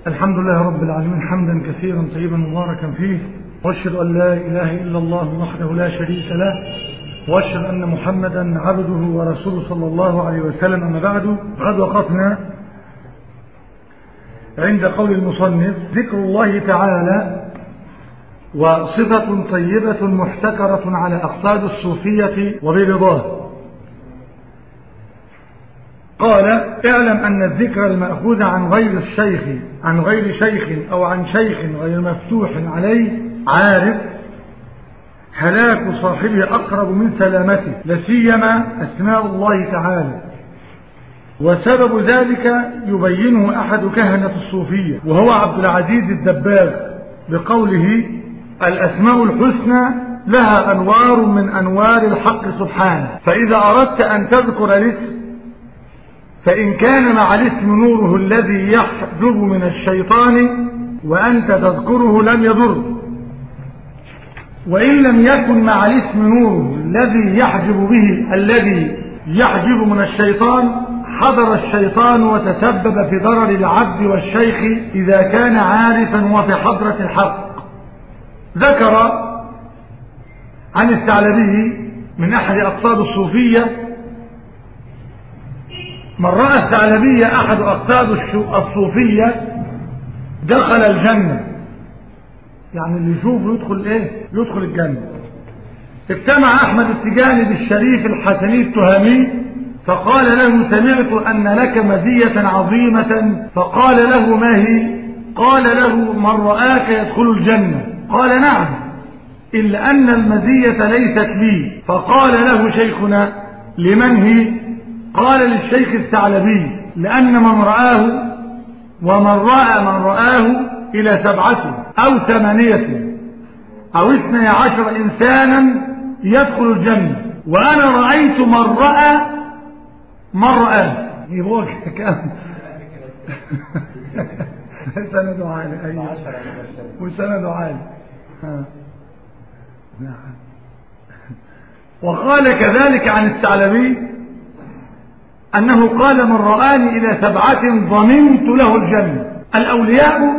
الحمد لله رب العالمين حمدا كثيرا طيبا مباركا فيه، واشهد أن لا إله إلا الله وحده لا شريك له، واشهد أن محمدا عبده ورسوله صلى الله عليه وسلم. أما بعد، قد وقفنا عند قول المصنف: ذكر الله تعالى وصفة طيبة محتكرة على أقصاد الصوفية وبرضاه. قال: اعلم أن الذكر المأخوذ عن غير شيخ أو عن شيخ غير مفتوح عليه عارف هلاك صاحبه أقرب من سلامته، لسيما أسماء الله تعالى. وسبب ذلك يبينه أحد كهنة الصوفية وهو عبد العزيز الدباغ بقوله: الأسماء الحسنى لها أنوار من أنوار الحق سبحانه، فإذا أردت أن تذكر الاسم فإن كان مع الاسم نوره الذي يحجب من الشيطان وأنت تذكره لم يضر، وإن لم يكن مع الاسم نوره الذي يحجب من الشيطان حضر الشيطان وتسبب في ضرر العبد والشيخ إذا كان عارفا وفي حضرة الحق. ذكر عن الثعلبي من أحد أقطاب الصوفية: من رأى الثعلبي أحد أقطاب الصوفية دخل الجنة، يعني اللي يشوفه يدخل الجنة. اجتمع أحمد التجاني بالشريف الحسني التهامي فقال له: سمعت أن لك مزية عظيمة. فقال له: ما هي؟ قال له: من رآك يدخل الجنة. قال: نعم، إلا أن المزية ليست لي. فقال له شيخنا: لمن هي؟ قال: للشيخ الثعلبي، لأن من رآه ومن رأى من رآه إلى 7 أو 8 أو 12 إنسانا يدخل الجنة، وأنا رأيت من رآه يبغى كام سند عالي. أيوة، وسند عالي. نعم. وقال كذلك عن الثعلبي أنه قال: من رآني إلى 7 ضمنت له الجنة. الأولياء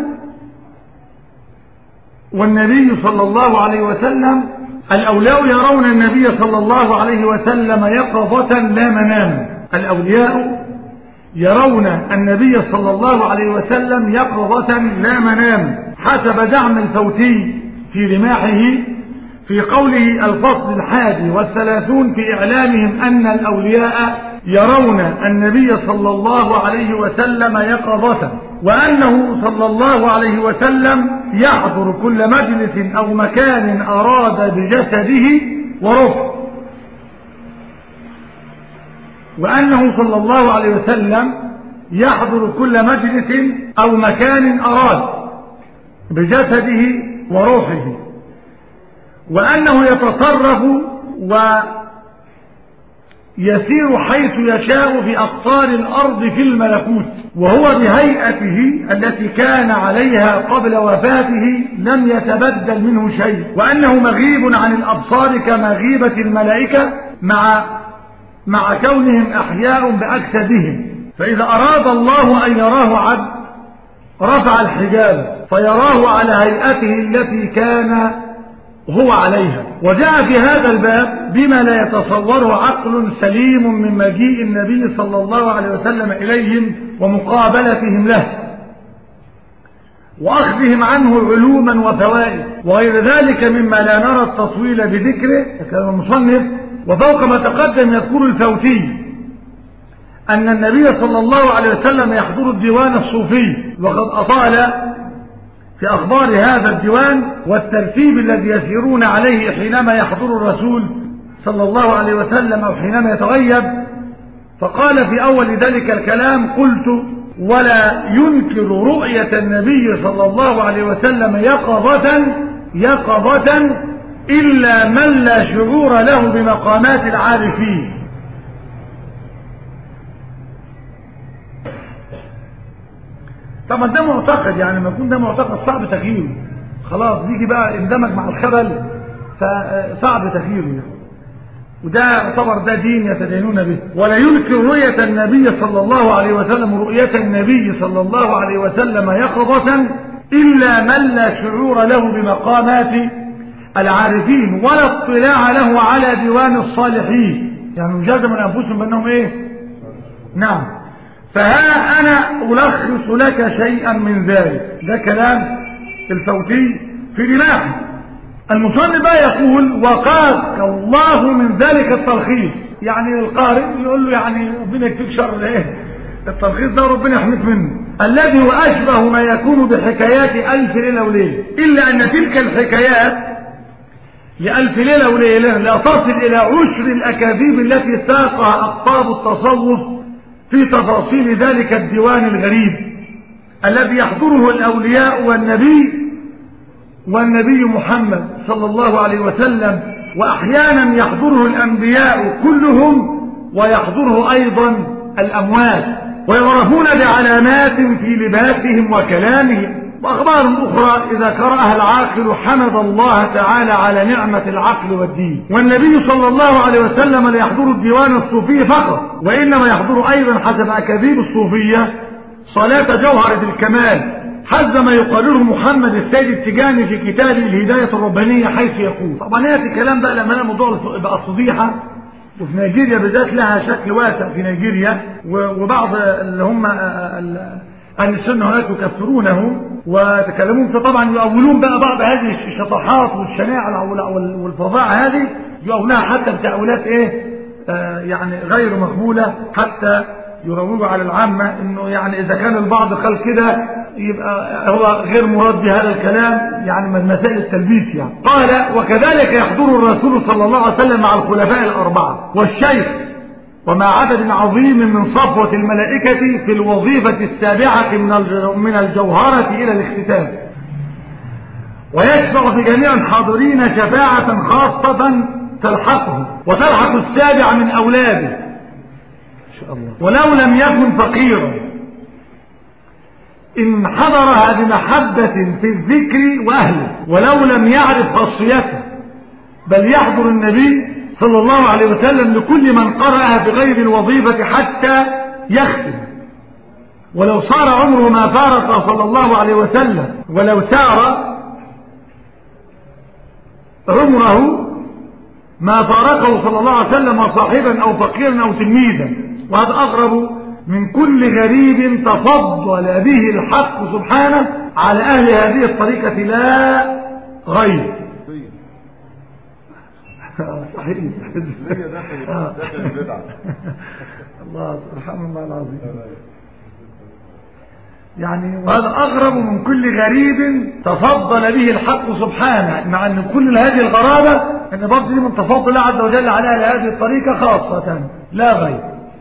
والنبي صلى الله عليه وسلم، الأولياء يرون النبي صلى الله عليه وسلم يقظة لا مناما. الأولياء يرون النبي صلى الله عليه وسلم يقظة لا مناما، حسب دعم الفوتي في رماحه في قوله: الفصل 31 في إعلامهم أن الأولياء يرون النبي صلى الله عليه وسلم يقظة، وأنه صلى الله عليه وسلم يحضر كل مجلس أو مكان أراد بجسده ورفع، وأنه صلى الله عليه وسلم يحضر كل مجلس أو مكان أراد بجسده وروحه، وأنه يتصرف ويسير حيث يشاء في أقطار الأرض في الملكوت، وهو بهيئته التي كان عليها قبل وفاته لم يتبدل منه شيء، وأنه مغيب عن الأبصار كمغيبة الملائكة مع كونهم أحياء بأجسادهم. فإذا أراد الله أن يراه عبد رفع الحجاب فيراه على هيئته التي كان هو عليها. وجاء في هذا الباب بما لا يتصوره عقل سليم من مجيء النبي صلى الله عليه وسلم إليهم ومقابلتهم له وأخذهم عنه علوما وفوائد وغير ذلك مما لا نرى التطويل بذكره كلام المصنف. وفوق ما تقدم يذكر الفوتي أن النبي صلى الله عليه وسلم يحضر الديوان الصوفي، وقد أطال في أخبار هذا الديوان والترتيب الذي يسيرون عليه حينما يحضر الرسول صلى الله عليه وسلم أو حينما يتغيب. فقال في أول ذلك الكلام: قلت: ولا ينكر رؤية النبي صلى الله عليه وسلم يقظة إلا من لا شعور له بمقامات العارفين. طبعا ده معتقد، يعني لما يكون ده معتقد صعب تغييره، خلاص بيجي بقى اندمج مع الخبل فصعب تغييره. وده يعتبر ده دين يتدينون به. ولا ينكر رؤية النبي صلى الله عليه وسلم، رؤية النبي صلى الله عليه وسلم يقظة، إلا من لا شعور له بمقامات العارفين ولا اطلاع له على ديوان الصالحين، يعني مجرد من أنفسهم بأنهم إيه؟ نعم. فها أنا ألخص لك شيئا من ذلك. ده كلام الفوتي في رماحه. المصنف بقى يقول وقاك الله من ذلك التلخيص، يعني القارئ يقول له يعني ربنا يكفيك شر ايه التلخيص ده، ربنا يحميك منه، الذي هو أشبه ما يكون بحكايات ألف ليلة وليلة، إلا أن تلك الحكايات لألف ليلة وليلة لا تصل إلى عشر الأكاذيب التي ساقها أقطاب التصوف في تفاصيل ذلك الديوان الغريب الذي يحضره الأولياء والنبي محمد صلى الله عليه وسلم، وأحيانا يحضره الأنبياء كلهم ويحضره أيضا الأموات، ويعرفون بعلامات في لباسهم وكلامهم وأخبار أخرى إذا قرأها العاقل حمد الله تعالى على نعمة العقل والدين. والنبي صلى الله عليه وسلم لا يحضر الديوان الصوفي فقط، وإنما يحضر أيضا حسب أكاذيب الصوفية صلاة جوهرة الكمال، حسب ما يقرره محمد السيد التجاني في كتابه الهداية الربانية، حيث يقول طبعا يأتي كلام بقى لما الموضوع بقى فضيحة، وفي نيجيريا بالذات لها شكل واسع في نيجيريا، وبعض اللي هم أهل السنة هناك يكفرونهم وتكلمون فطبعا يؤولون بقى بعض هذه الشطحات والشناعة والفظاعة هذه يؤولها حتى بتأويلات يعني غير مقبولة، حتى يروجوا على العامة انه يعني اذا كان البعض قال كده يبقى هو غير مراد بهذا الكلام، يعني من مسائل التلبيس يعني. قال وكذلك يحضر الرسول صلى الله عليه وسلم مع الخلفاء الأربعة والشيخ ومع عدد عظيم من صفوة الملائكة في الوظيفة السابعة من الجوهرة إلى الاختتام، ويشفع في جميع الحاضرين شفاعة خاصة تلحقه وتلحق السابع من أولاده إن شاء الله، ولو لم يكن فقيرا إن حضرها بمحبة في الذكر وأهله، ولو لم يعرف خاصيته، بل يحضر النبي صلى الله عليه وسلم لكل من قرأها بغير الوظيفة حتى يختم، ولو صار عمره ما فارق صلى الله عليه وسلم، ولو سار عمره ما فارقه صلى الله عليه وسلم صاحبا أو فقيرا أو تلميذا. وهذا أغرب من كل غريب تفضل به الحق سبحانه على أهل هذه الطريقة لا غير. صحيح الله سبحانه الله العظيم. يعني وهذا أغرب من كل غريب تفضل به الحق سبحانه، مع أن كل هذه الغرابة أن برضه دي من تفضل الله عز وجل على هذه الطريقة خاصة لا غير.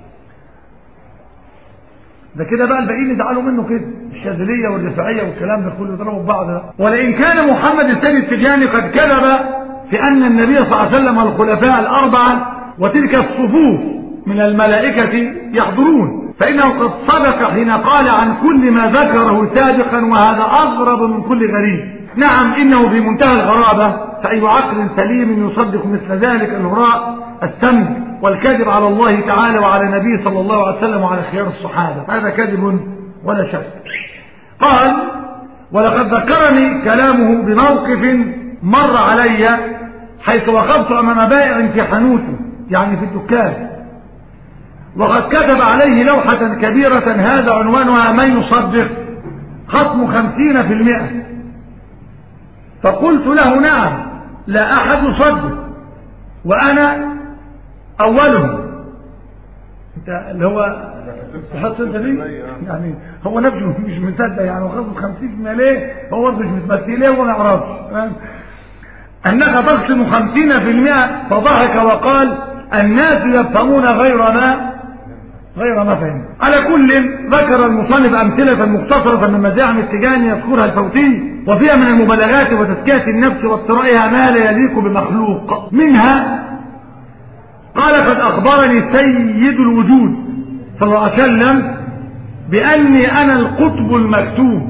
ده كده بقى الباقيين يزعلوا منه كده، الشاذلية والرفاعية والكلام ده كله يضربوا ببعض ده. ولئن كان محمد السيد التجاني قد كذب في أن النبي صلى الله عليه وسلم والخلفاء الأربعة وتلك الصفوف من الملائكة يحضرون، فإنه قد صدق حين قال عن كل ما ذكره سابقا، وهذا أغرب من كل غريب. نعم إنه في منتهى الغرابة، فأي عقل سليم يصدق مثل ذلك الهراء السم والكذب على الله تعالى وعلى النبي صلى الله عليه وسلم وعلى خيار الصحابة؟ هذا كذب ولا شك. قال ولقد ذكرني كلامه بموقف مر علي حيث وقفت أمام بائع في حانوته، يعني في الدكان، وقد كتب عليه لوحة كبيرة هذا عنوانها من يصدق خصم 50%. فقلت له نعم لا أحد يصدق وأنا أولهم. انت اللي هو تحط انت ليه يعني هو نفسه مش مصدق، يعني خصم 50% ليه هو مش متمثل ليه وما يعرفش أنك تخصم 50%. فضحك وقال الناس يفهمون غير ما فهم. على كل ذكر المصنف أمثلة مختصرة من مزاعم التجاني يذكرها الفوتي، وفيها من المبالغات وتزكية النفس وافترائها ما لا يليق بمخلوق. منها قال قد أخبرني سيد الوجود صلى الله عليه وسلم بأني أنا القطب المكتوب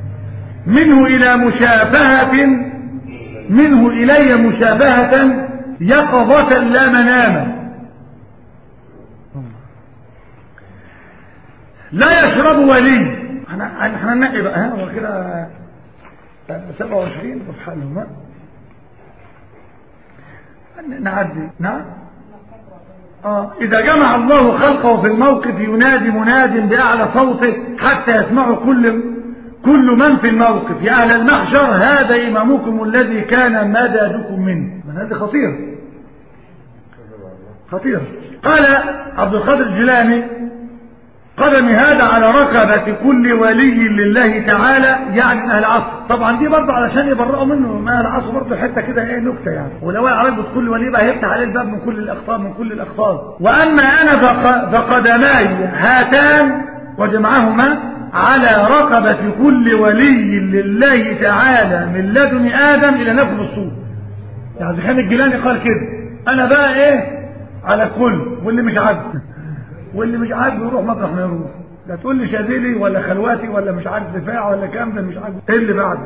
منه إلي مشابهة يقظة لا مناما. لا يشرب ولي. احنا ننقي بقى هو كده 27 في حالهم نعدي. نعم. إذا جمع الله خلقه في الموقف ينادي مناد بأعلى صوته حتى يسمعه كل من في الموقف: يا أهل المحشر هذا إمامكم الذي كان مددكم منه. هذا خطير خطير. قال عبد القادر الجيلاني: قدم هذا على رقبة كل ولي لله تعالى، يعني أهل العصر. طبعا دي برضه علشان يبرئوا منه من أهل العصر، برضه حتة كده ايه نكتة يعني، ولو عرفت كل ولي بقى هيفتح عليه الباب من كل الأقطار من كل الأقطار. وأما أنا فقدماي هاتان وجمعهما على رقبة كل ولي لله تعالى من لدن آدم إلى نفخ الصور. يعني خان الجيلاني قال كده: أنا بقى إيه على الكل، واللي مش عاجبه يروح مطرح ما يروح. لا تقول لي شاذلي ولا خلواتي ولا مش عارف دفاع ولا كام، ده مش عاجبه. ايه اللي بعده؟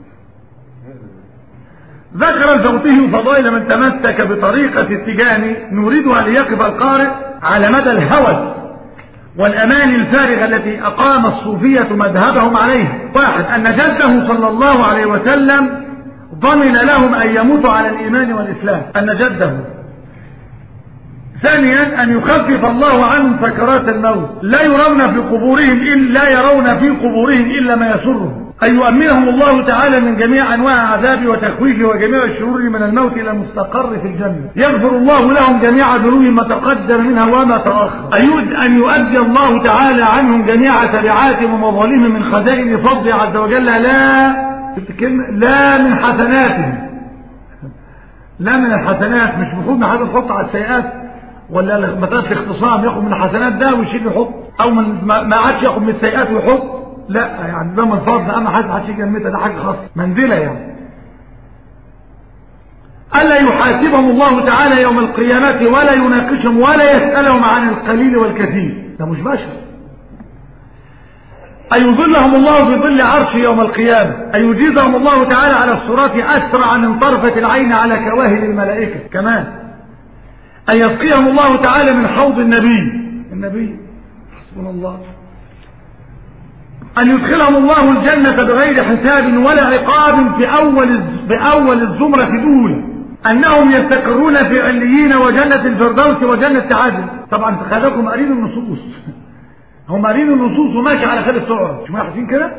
ذكر الفوتي فضائل من تمسك بطريقة التجاني نريدها ليقف القارئ على مدى الهوس والأمان الفارغة التي أقام الصوفية مذهبهم عليها. 1. أن جده صلى الله عليه وسلم ضمن لهم أن يموتوا على الإيمان والإسلام، أن جده. 2. أن يخفف الله عنهم سكرات الموت، لا يرون في قبورهم إلا ما يسرهم. أن يؤمنهم الله تعالى من جميع أنواع عذابه وتخويفه وجميع الشرور من الموت إلى المستقر في الجنة. يغفر الله لهم جميع ذنوبهم ما تقدم منها وما تأخر. أن يؤدي الله تعالى عنهم جميع تبعاتهم ومظالمهم من خزائن فضله عز وجل، لا من حسناتهم، لا من الحسنات. مش المفروض ان حد يحط على السيئات ولا مثلا في اختصام ياخد من الحسنات ده ويشيل يحط، او من ما عادش ياخد من السيئات ويحط. لا يعني ده من فضل، اما حد يجي جنبته ده حاجه خاصه منزله يعني. الا يحاسبهم الله تعالى يوم القيامه ولا يناقشهم ولا يسالهم عن القليل والكثير، ده مش بشر. أن يظلهم الله في ظل عرشه يوم القيامة. أن يجيزهم الله تعالى على الصراط أسرع من طرفة العين على كواهل الملائكة. كمان أن يسقيهم الله تعالى من حوض النبي حسبنا الله. أن يدخلهم الله الجنة بغير حساب ولا عقاب في أول الزمرة الأولى. أنهم يستقرون في عليين وجنة الفردوس وجنة عدن. طبعا خلقهم قرين النصوص، هم قارين النصوص وماشي على خير السعر، مش ملاحظين كده؟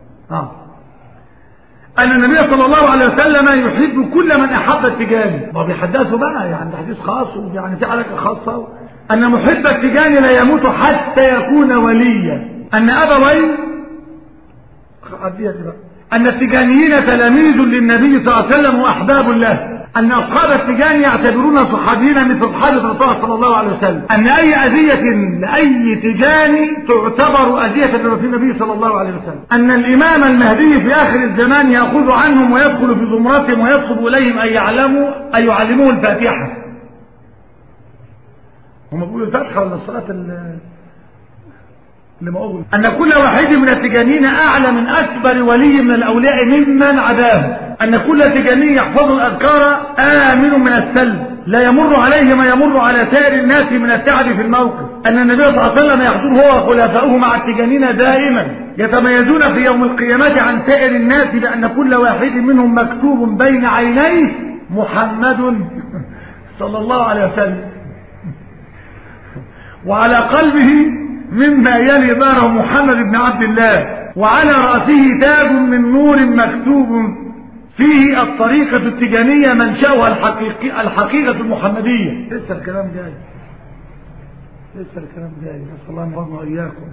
أن النبي صلى الله عليه وسلم يحب كل من أحب التجاني. ما بيحدثوا بقى يعني حديث خاص ويعني في علاقة خاصة. أن محب التجاني لا يموت حتى يكون وليا. أن أبوي أن التجانيين تلاميذ للنبي صلى الله عليه وسلم وأحباب له. أن أصحاب التجاني يعتبرون صحابيين مثل صحابة الرسول صلى الله عليه وسلم. أن أي أذية لأي تجاني تعتبر أذية لرسول النبي صلى الله عليه وسلم. أن الإمام المهدي في آخر الزمان يأخذ عنهم ويدخل في زمرتهم ويطلب إليهم أن يعلموه الفاتحة. هم بيقولوا الفاتحة ولا الصلاة اللي ما أقول. أن كل واحد من التجانين أعلى من أكبر ولي من الأولياء ممن عداه. أن كل تجاني يحفظ الأذكار آمن من السلب، لا يمر عليه ما يمر على سائر الناس من التعب في الموقف. أن النبي صلى الله عليه وسلم يحضر هو وخلفاؤه مع التجانين دائما، يتميزون في يوم القيامة عن سائر الناس بأن كل واحد منهم مكتوب بين عينيه محمد صلى الله عليه وسلم، وعلى قلبه مما يلي ظهره محمد بن عبد الله، وعلى رأسه تاج من نور مكتوب فيه الطريقة التجانية منشأها الحقيقة المحمدية. لسه الكلام جاي، نسأل الله أن يرضى وإياكم.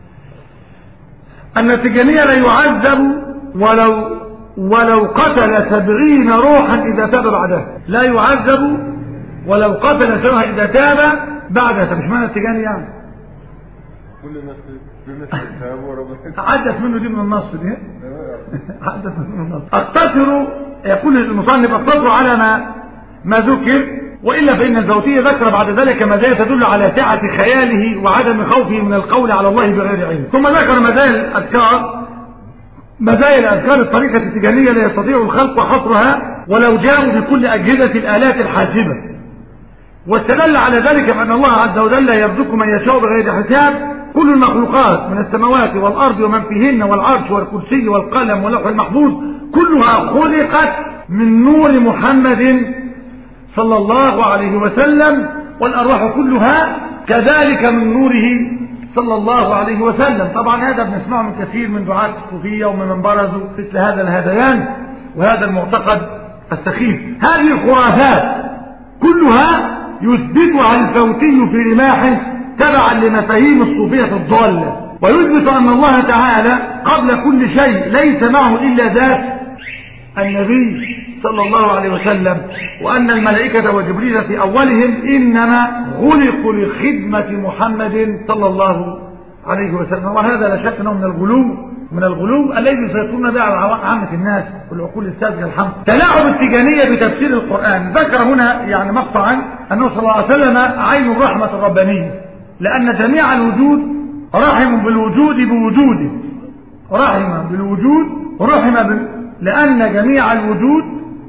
أن التجانية لا يعذب ولو قتل 70 روحا إذا تاب بعدها. لا يعذب ولو قتل 70 إذا تاب بعدها. مش معنى التجاني يعني كل الناس تابوا وربنا عدت منه دي من النص دي عدت منه النص. اقتصر يقول المصنف اقتصر على ما ذكر، وإلا فإن الزوتية ذكر بعد ذلك مزايا تدل على سعة خياله وعدم خوفه من القول على الله بغير علم. ثم ذكر مزايا الأذكار مزايا الأذكار الطريقة التجارية لا يستطيع الخلق حصرها ولو جاءوا بكل أجهزة الآلات الحاسبة. واستدل على ذلك بأن الله عز وجل يرزق من يشاء بغير حساب. كل المخلوقات من السماوات والأرض ومن فيهن والعرش والكرسي والقلم واللوح المحفوظ كلها خلقت من نور محمد صلى الله عليه وسلم، والأرواح كلها كذلك من نوره صلى الله عليه وسلم. طبعا هذا بنسمعه من كثير من دعاة الصوفية ومن برزوا مثل هذا الهذيان وهذا المعتقد السخيف. هذه الخرافات كلها يثبتها الفوتي في رماحه تبعا لمفاهيم الصوفية الضالة، ويثبت أن الله تعالى قبل كل شيء ليس معه إلا ذات النبي صلى الله عليه وسلم، وأن الملائكة وجبريل في أولهم إنما خلقوا لخدمة محمد صلى الله عليه وسلم. وهذا لا شك أنه من الغلو الذي يسيطرون به على عامة الناس والعقول الساذجة. الحمد تلاعب التجانية بتفسير القرآن. ذكر هنا يعني مقطعا أنه صلى الله عليه وسلم عين الرحمة الربانية، لأن جميع الوجود رحم بالوجود بوجوده، رحم بالوجود رحم لأن جميع الوجود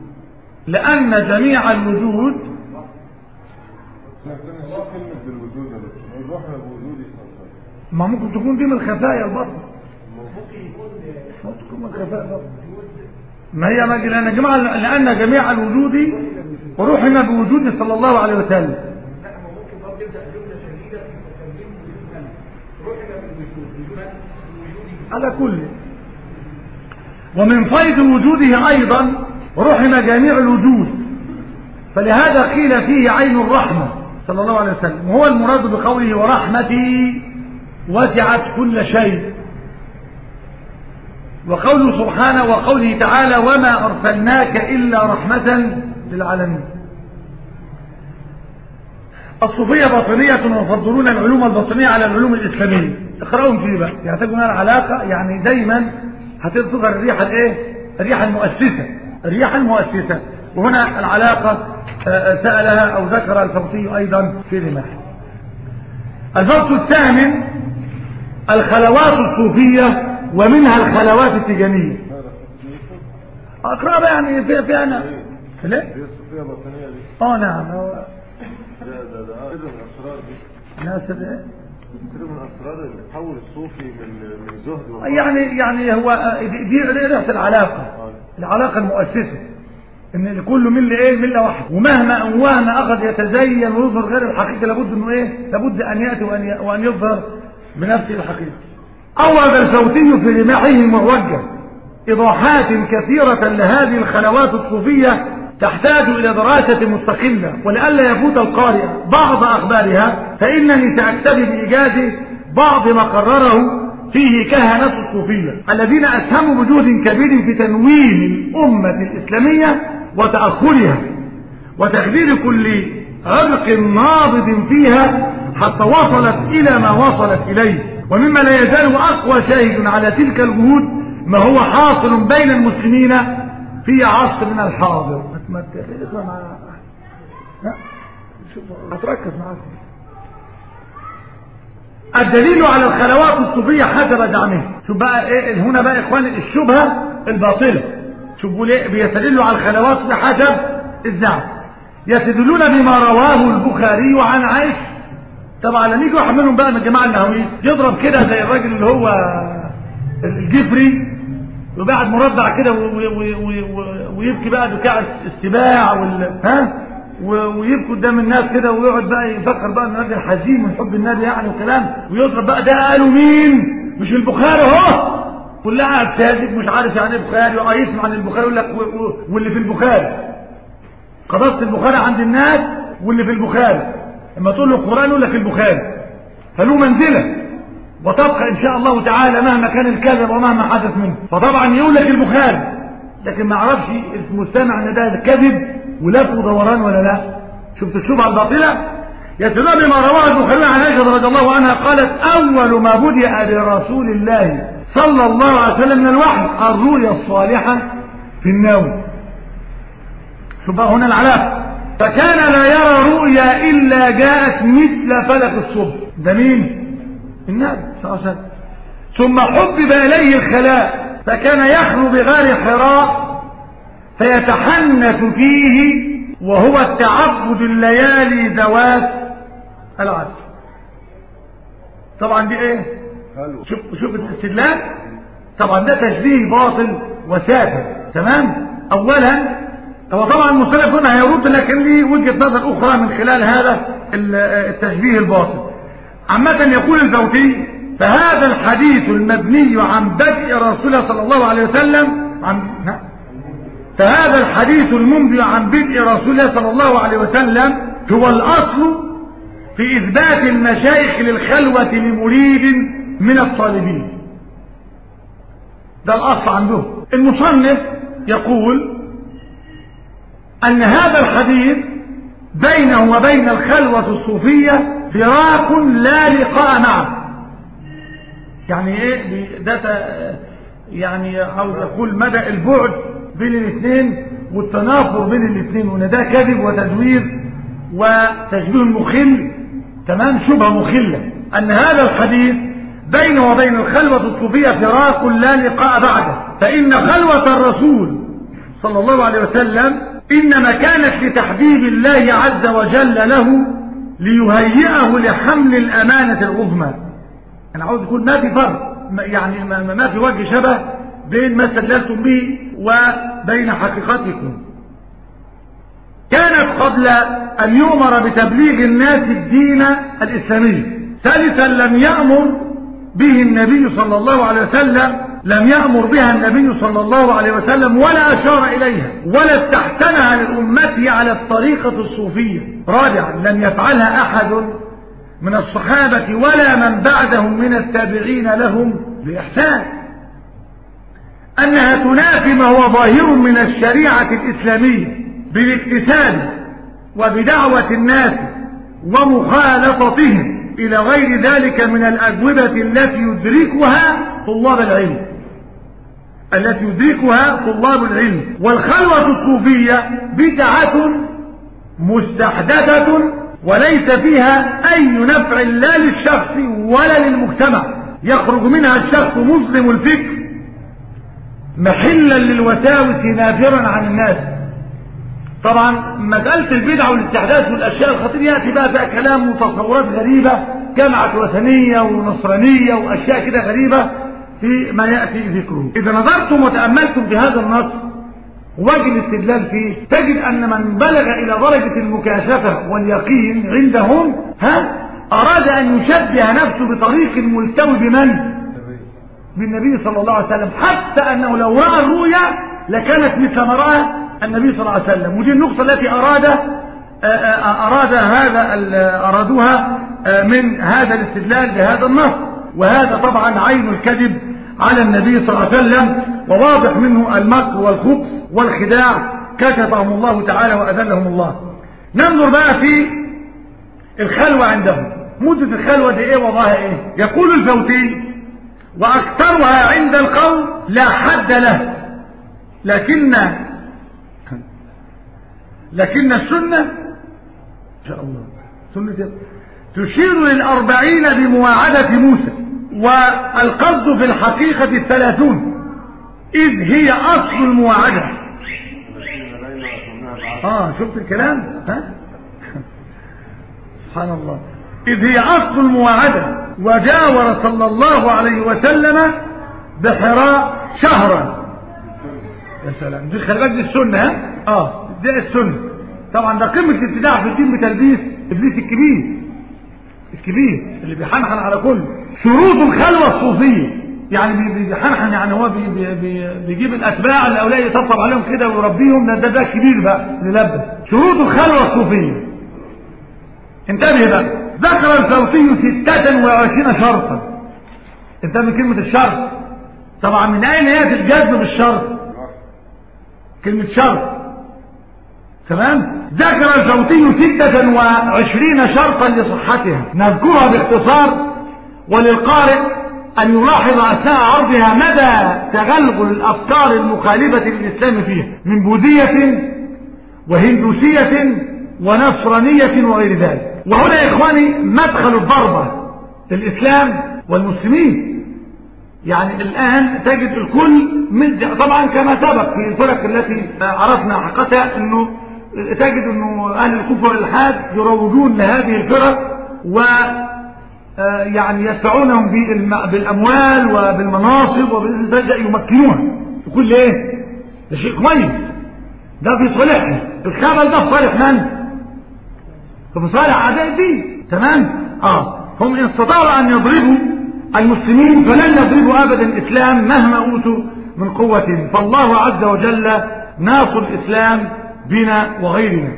ما ممكن تكون دي من خفايا البطن، ممكن تكون من خفايا البطن. ما هي لأن جميع الوجود رحم بوجوده صلى الله عليه وسلم. على كل ومن فيض وجوده أيضا رحم جميع الوجود، فلهذا قيل فيه عين الرحمة صلى الله عليه وسلم، وهو المراد بقوله ورحمتي وسعت كل شيء، وقوله سبحانه وقوله تعالى وما أرسلناك إلا رحمة للعالمين. الصوفية باطنية ويفضلون العلوم الباطنية على العلوم الإسلامية. اقرأهم فيه بقى، يعتقدون هنا العلاقة، يعني دايما هتظهر الريحة الايه؟ الريحة المؤسسة. وهنا العلاقة سألها أو ذكر الفوتي أيضا في رماح. الفصل الثامن الخلوات الصوفية ومنها الخلوات التجانية. أقرأ يعني في أنا لا؟ الصوفية باطنية دي. نعم. ده كده من الأسرار دي. ناس ايه؟ كده من الأسرار اللي تحول الصوفي من زهد يعني هو دي ريحة العلاقة المؤسسة، ان كل ملة واحدة، ومهما أخذ يتزين ويظهر غير الحقيقة لابد انه لابد أن يأتي وأن يظهر بنفسه الحقيقة. أورد الفوتي في رماحه المعوجة إيضاحات كثيرة لهذه الخلوات الصوفية تحتاج إلى دراسة مستقلة، ولئلا يفوت القارئ بعض أخبارها فإنني سأكتفي بإيجاز بعض ما قرره فيه كهنة الصوفية الذين أسهموا بجهد كبير في تنوين الأمة الإسلامية وتأخرها وتخدير كل عرق نابض فيها حتى وصلت إلى ما وصلت إليه. ومما لا يزال أقوى شاهد على تلك الجهود ما هو حاصل بين المسلمين في عصرنا الحاضر. هتركز معاكم. الدليل على الخلوات الصوفية حسب زعمه. شوف بقى هنا بقى إخوان الشبهة الباطلة. شوفوا ليه بيستدلوا على الخلوات بحسب الزعم. يستدلون بما رواه البخاري عن عائشة. طبعا لما يجي واحد منهم بقى من الجماعة النهوية يضرب كده زي الراجل اللي هو الجفري وبعد مربع كده ويبكي بقى بكاع السباع ويبكي قدام الناس كده ويقعد بقى يفكر بقى ان الراجل حزين من حب النبي يعني وكلام، ويضرب بقى ده قالوا مين؟ مش البخاري اهو كلها ساذج مش عارف يعني ايه بخاري، ويسمع عن البخاري يقول لك واللي في البخاري قضاء البخاري عند الناس واللي في البخاري، لما تقول له القرآن يقول لك البخاري، فله منزلة وتبقى ان شاء الله تعالى مهما كان الكذب ومهما حدث منه. فطبعا يقول لك البخاري لكن ما عرفش المستمع ان ده الكذب ولف ودوران ولا لا. شفت الشبهه الباطله؟ يتلون بما رواه البخاري عن عائشه رضي الله عنها قالت اول ما بدأ برسول الله صلى الله عليه وسلم من الوحي الرؤيا الصالحه في النوم. شوف بقى هنا العلاقه. فكان لا يرى رؤيا الا جاءت مثل فلك الصبح. ده مين؟ النبي صلى الله عليه وسلم. ثم حبب اليه الخلاء فكان يخلو بغار حراء فيتحنث فيه وهو التعبد الليالي ذوات العدل. طبعا دي ايه؟ شوف الاستدلال. طبعا ده تشبيه باطل وسافر. تمام. اولا هو طبعا المصنف هنا هيرد، لكن ليه وجهة نظر اخرى من خلال هذا التشبيه الباطل. عامة يقول البوتي: فهذا الحديث المبني عن بدء رسول الله صلى الله عليه وسلم فهذا الحديث المنبئ عن بدء رسول الله صلى الله عليه وسلم هو الأصل في إثبات المشايخ للخلوة لمريد من الطالبين. ده الأصل عنده. المصنف يقول أن هذا الحديث بينه وبين الخلوة الصوفية فراق لا لقاء معه. يعني ايه ده؟ يعني عاوز اقول مدى البعد بين الاثنين والتنافر بين الاثنين، وان ده كذب وتزوير وتشبيه مخل. تمام. شبهه مخله ان هذا الحديث بينه وبين الخلوة الصوفية فراق لا لقاء بعده، فإن خلوة الرسول صلى الله عليه وسلم إنما كانت لتحبيب الله عز وجل له ليهيئه لحمل الأمانة العظمى. أنا عاوز أقول ما في فرق، يعني ما في وجه شبه بين ما استدللتم به وبين حقيقتكم. كانت قبل أن يؤمر بتبليغ الناس الدين الإسلامي. ثالثا لم يأمر به النبي صلى الله عليه وسلم، لم يأمر بها النبي صلى الله عليه وسلم ولا أشار إليها ولا استحسنها لأمته على الطريقة الصوفية. رابعا لم يفعلها أحد من الصحابة ولا من بعدهم من التابعين لهم بإحسان. أنها تنافي ما هو ظاهر من الشريعة الإسلامية بالاكتساب وبدعوة الناس ومخالطتهم إلى غير ذلك من الأجوبة التي يدركها طلاب العلم. والخلوة الصوفية بدعة مستحدثة وليس فيها أي نفع لا للشخص ولا للمجتمع. يخرج منها الشخص مسلم الفكر محلا للوساوس نافرا عن الناس. طبعا مسألة البدع والاستحداث والأشياء الخطيرة يأتي بقى كلام وتصورات غريبة، جماعة وثنية ونصرانية وأشياء كده غريبة في ما يأتي ذكره. إذا نظرتم وتأملتم في هذا النص وجه الاستدلال فيه تجد أن من بلغ إلى درجة المكاشفة واليقين عندهم أراد أن يشبه نفسه بطريق ملتوي بمن؟ بالنبي صلى الله عليه وسلم، حتى أنه لو رأى الرؤيا لكانت مثل ما رأى النبي صلى الله عليه وسلم. ودي النقطة التي أرادوها من هذا الاستدلال بهذا النص. وهذا طبعا عين الكذب على النبي صلى الله عليه وسلم، وواضح منه المكر والخبث والخداع كشفهم الله تعالى وأذلهم الله. ننظر بقى في الخلوة عندهم. مدة الخلوة دي ايه وضعها ايه؟ يقول الفوتي: وأكثرها عند القوم لا حد له، لكن السنة إن شاء الله سنة تشير للأربعين بمواعدة موسى، والقصد في الحقيقة 30، إذ هي أصل المواعدة. شفت الكلام؟ سبحان الله. إذ هي أصل المواعدة، وجاور صلى الله عليه وسلم بحراء شهرا. يا سلام، دي خلي بالك دي السنة. دي السنة. طبعا ده قمة الابتداع في الدين بتلبيس إبليس الكبير اللي بيحنحن على كل شروط الخلوة الصوفية. يعني بيحنحن، يعني هو بيجيب الأتباع اللي أولئك يطبطب عليهم كده ويربيهم. ده كبير بقى اللي لبس شروط الخلوة الصوفية. انتبه بقى، ذكر الفوتي 26 شرطا. انتبه من كلمة الشرط. طبعا من أين يأتي الجزم بالشرط؟ كلمة شرط. تمام. ذكر الفوتي 26 شرطا لصحتها، نذكرها باختصار وللقارئ أن يلاحظ أثناء عرضها مدى تغلغل الأفكار المخالفة للإسلام فيها من بوذية وهندوسية ونصرانية وغير ذلك. وهنا يا إخواني مدخل الضربة للإسلام والمسلمين. يعني الآن تجد الكل طبعا كما سبق في الفرق التي عرفنا حقيقتها انه تجد انه اهل الكفر والالحاد يروجون لهذه الفرق و يعني يدفعونهم بالاموال وبالمناصب وبالفجأة يمكنوها يقول ايه ده شيء كويس ده في صالحهم الخبل ده في صالح من في صالح اعداء الدين تمام هم ان استطاعوا ان يضربوا المسلمين فلن يضربوا ابدا الاسلام مهما اوتوا من قوة فالله عز وجل ناصر الاسلام بنا وغيرنا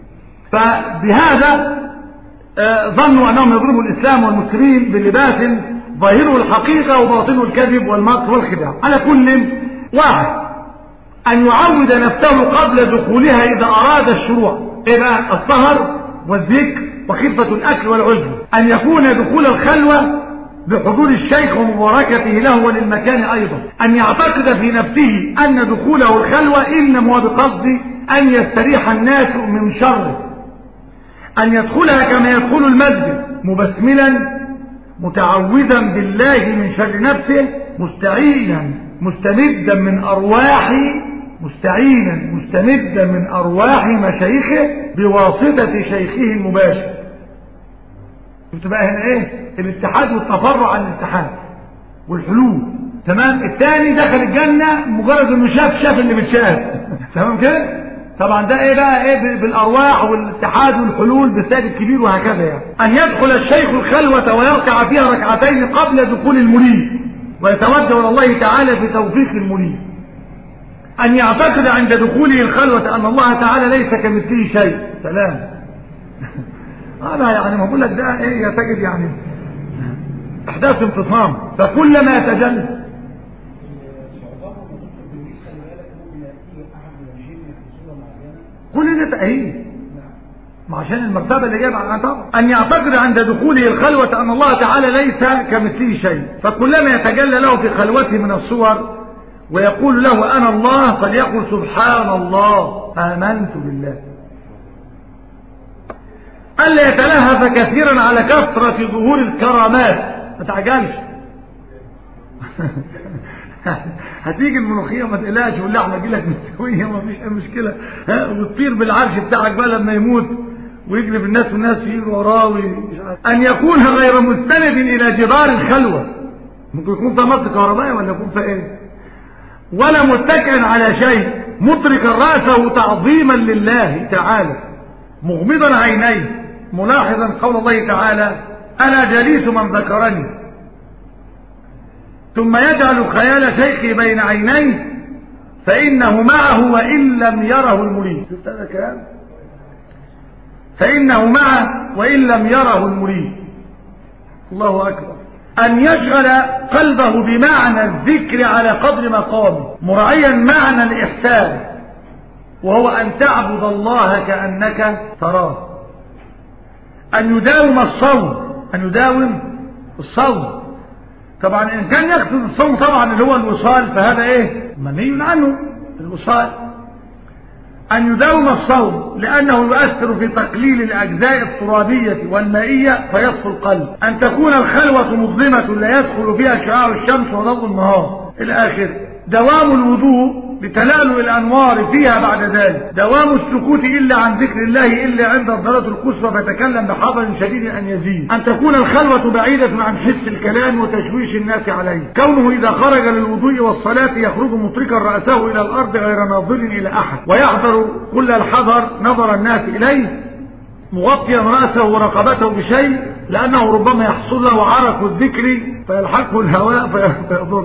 فبهذا ظنوا انهم يضربوا الاسلام والمسلمين بلباس ظاهره الحقيقة وباطنه الكذب والمكر والخداع على كل واحد ان يعود نفسه قبل دخولها اذا اراد الشروع ايه بقى السهر والذكر وخفة الاكل والعزم ان يكون دخول الخلوة بحضور الشيخ ومباركته له وللمكان ايضا ان يعتقد في نفسه ان دخوله الخلوة انما هو بقصد ان يستريح الناس من شره ان يدخلها كما يدخل المسجد مبسملا متعوذا بالله من شر نفسه مستعينا مستمدا من ارواح مشايخه بواسطة شيخه المباشر. بتبقى هنا ايه الاتحاد والتفرع عن الاتحاد والحلول تمام. الثاني دخل الجنة مجرد انه شاف اللي بتشاف تمام كده. طبعا ده ايه بقى ايه بالارواح والاتحاد والحلول بالساد الكبير وهكذا يعني. ان يدخل الشيخ الخلوة ويركع فيها ركعتين قبل دخول المريد ويتوجه الى الله تعالى في توفيق المريد. ان يعتقد عند دخوله الخلوة ان الله تعالى ليس كمثله شيء. سلام انا يعني ما بقول لك ده ايه تجد يعني احداث انفصام فكلما يتجلى كل ده تأهيل عشان المرتبة اللي جايب عنها طبعا. ان يعتقد عند دخوله الخلوة ان الله تعالى ليس كمثله شيء فكلما يتجلى له في خلوته من الصور ويقول له انا الله فليقل سبحان الله امنت بالله. ألا يتلهف كثيرا على كثرة ظهور الكرامات ما تعجلش هتيجي الملوخية ما تقلقش واللحمة تجيلك مستوية ما فيش اي مشكلة وتطير بالعرش بتاعك بقى لما يموت ويجلب الناس والناس يجروا وراه ان يكون غير مستند الى جدار الخلوة ممكن يكون في مصر كهربائي ولا يكون في ايه ولا متكئا على شيء متركا رأسه تعظيما لله تعالى مغمضا عينيه ملاحظا قول الله تعالى انا جليس من ذكرني ثم يجعل خيال شيخه بين عينيه فانه معه وان لم يره المريد. شفت هذا الكلام فانه معه وان لم يره المريد. الله اكبر. ان يشغل قلبه بمعنى الذكر على قدر مقامه مراعيا معنى الاحسان وهو ان تعبد الله كأنك تراه. ان يداوم الصوم طبعا ان كان يقصد الصوم طبعا اللي هو الوصال فهذا ايه منهي عنه الوصال. ان يداوم الصوم لانه يؤثر في تقليل الاجزاء الترابية والمائية فيصفو القلب. ان تكون الخلوة مظلمة لا يدخل فيها شعاع الشمس وضوء النهار الى اخره. دوام الوضوء لتلالؤ الانوار فيها بعد ذلك. دوام السكوت الا عن ذكر الله الا عند الضرورة القصوى فتكلم بحذر شديد ان يزيد. ان تكون الخلوة بعيدة عن حس الكلام وتشويش الناس عليه. كونه اذا خرج للوضوء والصلاة يخرج مطرقا رأسه الى الارض غير ناظر الى احد ويحذر كل الحذر نظر الناس اليه مغطيا رأسه ورقبته بشيء لانه ربما يحصل له عرق الذكر فيلحقه الهواء فيضر.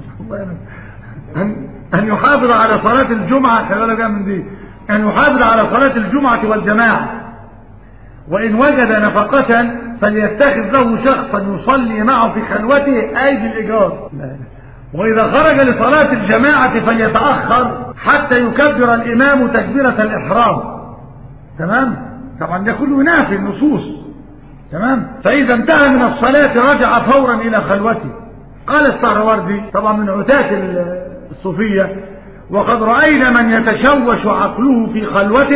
أن يحافظ على صلاة الجمعة أن يحافظ على صلاة الجمعة والجماعة وإن وجد نفقة فليتخذ له شخصا يصلي معه في خلوته أي بالإيجار. وإذا خرج لصلاة الجماعة فليتأخر حتى يكبر الإمام تكبيرة الإحرام. تمام. طبعا ده كله ينافي النصوص. تمام. فإذا انتهى من الصلاة رجع فورا إلى خلوته. قال السهروردي طبعا من عتاة الصوفية وقد رأينا من يتشوش عقله في خلوته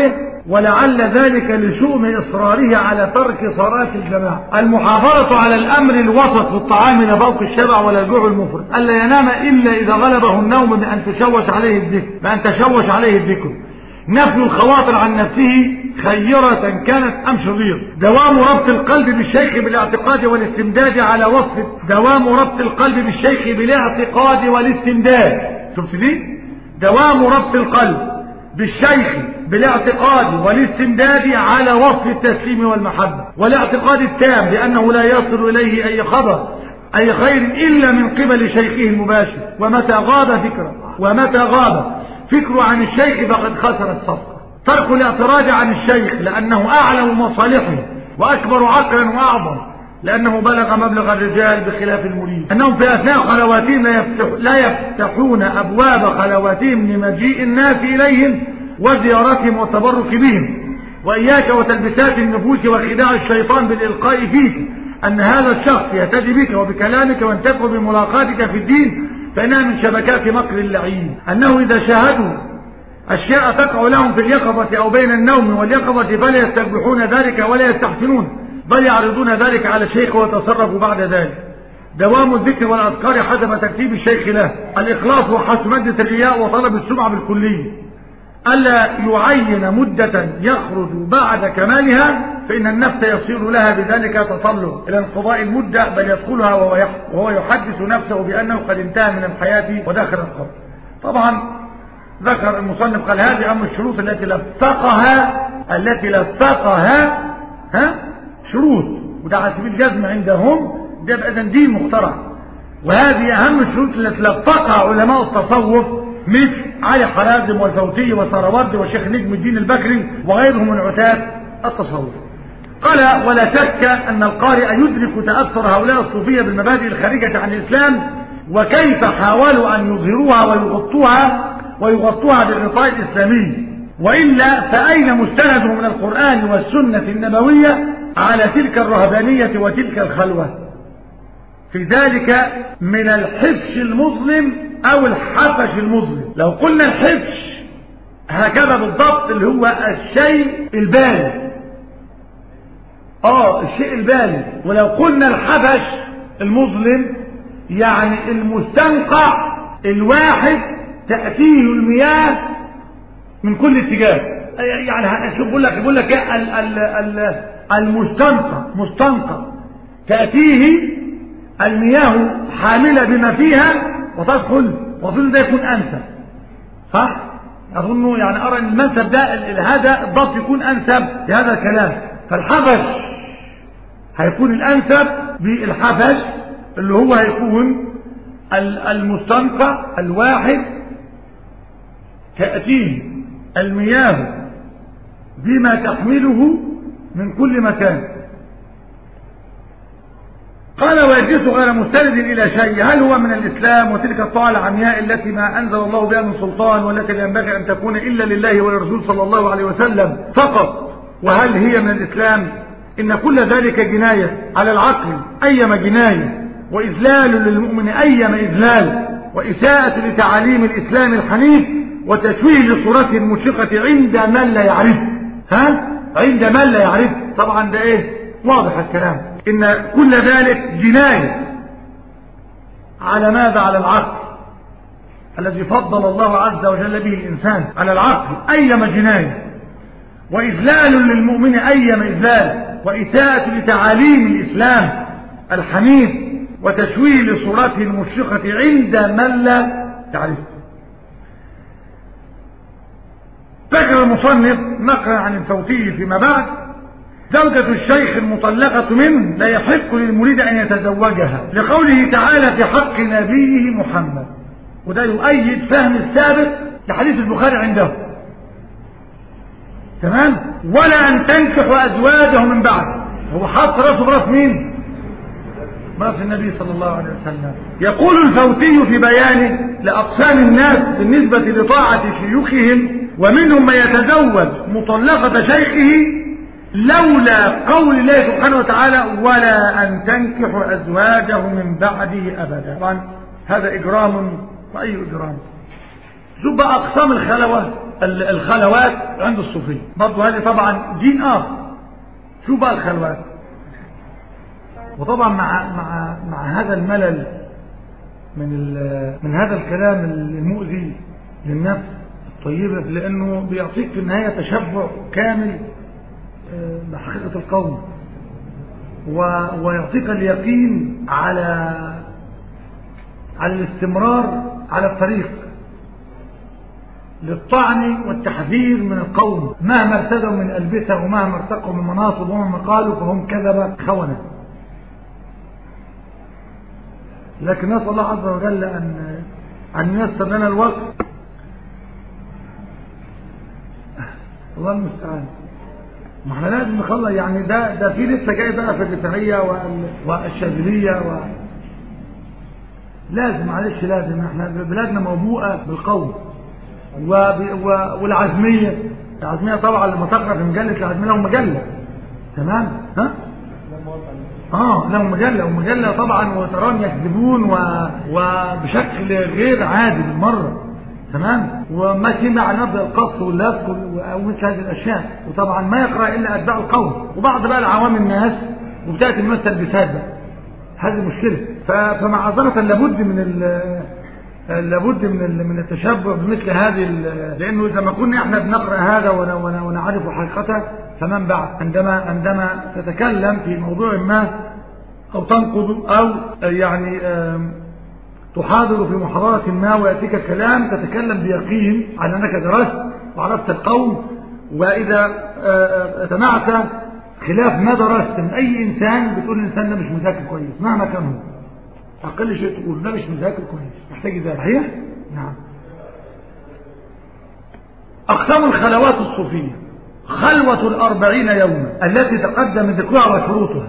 ولعل ذلك لشؤم إصراره على ترك صلاة الجماعة. المحافظة على الأمر الوسط في الطعام لا فوق الشبع ولا الجوع المفرط، ألا ينام إلا إذا غلبه النوم بأن تشوش عليه الذكر، نفي الخواطر عن نفسه خيرة كانت أم شرير، دوام ربط القلب بالشيخ بالاعتقاد والاستمداد على وصف دوام ربط القلب بالشيخ بالاعتقاد والاستمداد. شفت دي؟ دوام ربط القلب بالشيخ بالاعتقاد والاستمداد على وصف التسليم والمحبة والاعتقاد التام بأنه لا يصل إليه أي خبر أي خير إلا من قبل شيخه المباشر، ومتى غاب فكره عن الشيخ فقد خسر الصفقة. ترك الاعتراض عن الشيخ لأنه أعلم مصالحه وأكبر عقلا وأعظم، لأنه بلغ مبلغ الرجال بخلاف المريد، أنهم في أثناء خلواتهم لا يفتحون أبواب خلواتهم لمجيء الناس إليهم وزيارتهم والتبرك بهم. وإياك وتلبسات النفوس وخداع الشيطان بالإلقاء فيك أن هذا الشخص يهتدي بك وبكلامك وينتفع بملاقاتك في الدين، فإنها من شبكات مكر اللعين. أنه إذا شاهدوا أشياء تقع لهم في اليقظة أو بين النوم واليقظة فلا يستقبحون ذلك ولا يستحسنون، بل يعرضون ذلك على الشيخ ويتصرفوا بعد ذلك. دوام الذكر والأذكار حسب ترتيب الشيخ له، الإخلاص وحسب مادة الرياء وطلب السمعة بالكلية، ألا يعين مدة يخرج بعد كمالها فإن النفس يصير لها بذلك تطلب إلى انقضاء المدة، بل يدخلها وهو يحدث نفسه بأنه قد انتهى من الحياة وداخل القبر. طبعا ذكر المصنف قال هذه أهم الشروط التي لفقها شروط، وده على سبيل الجزم عندهم ده بقى دين مخترع، وهذه أهم الشروط التي لفقها علماء التصوف مثل علي حرازم والفوتي وسراورد وشيخ نجم الدين البكري وغيرهم من عتاد التصوف. قال ولا شك أن القارئ يدرك تأثر هؤلاء الصوفية بالمبادئ الخارجة عن الإسلام، وكيف حاولوا أن يظهروها ويغطوها بالغطاء الإسلامي، وإلا فأين مستنده من القرآن والسنة النبوية على تلك الرهبانية وتلك الخلوة؟ في ذلك من الحفش المظلم أو الحفش المظلم. لو قلنا الحفش هكذا بالضبط اللي هو الشيء البالي، الشيء البالي، ولو قلنا الحفش المظلم يعني المستنقع الواحد تأتيه المياه من كل اتجاه. يعني شوف بقول لك المستنقع تأتيه المياه حاملة بما فيها وتدخل، وظن ده يكون أنسب، صح؟ أظنه يعني أرى أن المنسب ده هذا الضبط يكون أنسب لهذا الكلام. فالحفش هيكون الأنسب بالحفش اللي هو هيكون المستنقع الواحد تأتيه المياه بما تحمله من كل مكان. قال ويجلس غير مستند إلى شيء، هل هو من الإسلام وتلك الطاعة العمياء التي ما أنزل الله بها من سلطان والتي لا ينبغي أن تكون إلا لله وللرسول صلى الله عليه وسلم فقط؟ وهل هي من الإسلام؟ إن كل ذلك جناية على العقل أيما جناية، وإذلال للمؤمن أيما إذلال، وإساءة لتعاليم الإسلام الحنيف، وتشويه لصورته المشرقة عند من لا يعرف. عند من لا يعرف، طبعا ده واضح الكلام. إن كل ذلك جناية على ماذا؟ على العقل الذي فضل الله عز وجل به الإنسان على العقل أيما جناية، وإذلال للمؤمن أيما إذلال، وإساءة لتعاليم الإسلام الحنيف، وتشويه لصورته المشرقة عند من لا يعرف. ذكر المصنف نقلا عن الفوتي فيما بعد: زوجة الشيخ المطلقة منه لا يحق للمريد أن يتزوجها، لقوله تعالى في حق نبيه محمد، وده يؤيد فهم السابق لحديث البخاري عنده، تمام؟ ولا أن تنكح أزواجه من بعد. هو حط راسه براس مين؟ براس النبي صلى الله عليه وسلم. يقول الفوتي في بيانه لأقسام الناس بالنسبة لطاعة شيوخهم: ومنهم من يتزوج مطلقة شيخه لولا قول الله سبحانه وتعالى ولا أن تنكحوا أزواجه من بعده أبدا. طبعا هذا إجرام، وأي إجرام؟ شوف بقى أقسام الخلوة الخلوات عند الصوفية برضه هذه طبعا دين آخر. شو بقى الخلوات؟ وطبعا مع هذا الملل من هذا الكلام المؤذي للنفس الطيبة، لأنه بيعطيك في النهاية تشبع كامل بحقيقة القوم، ويعطيك اليقين على الاستمرار على الطريق للطعن والتحذير من القوم مهما ارتدوا من ألبسة ومهما ارتقوا من مناصب ومهما قالوا فهم كذبة خونة. لكن نسأل الله عز وجل أن ييسر لنا الوقت. الله المستعان. ما احنا لازم نخلص يعني ده في لسه جاي بقى في الدفاعية والشاذلية لازم معلش لازم. احنا بلادنا موبوءة بالقوم والعزمية. العزمية طبعا لما تقرأ في مجلة العزمية لهم مجلة تمام لهم مجلة ومجلة طبعا وتران يكذبون وبشكل غير عادي بالمرة تمام، وما سمع نبذ القص واللفظ ومثل هذه الاشياء، وطبعا ما يقرأ الا اتباع القوم وبعض بقى العوام الناس وبتاتي من التلبيسات بقى. هذه مشكلة. فمعذرة لابد من التشبع بمثل هذه لانه اذا ما كنا احنا بنقرأ هذا ونعرف حقيقته فمن بعد عندما تتكلم في موضوع ما او تنقض او يعني تحاضر في محاضرة ما ويأتيك كلام تتكلم بيقين على أنك درست وعرفت القوم، وإذا سمعت خلاف ما درست من أي إنسان بتقول الإنسان ده مش مذاكر كويس مهما كان هو. أقل شيء تقول ده مش مذاكر كويس محتاج ذلك. صحيح؟ نعم. أقسام الخلوات الصوفية: خلوة 40 يوما التي تقدم ذكرها وشروطها.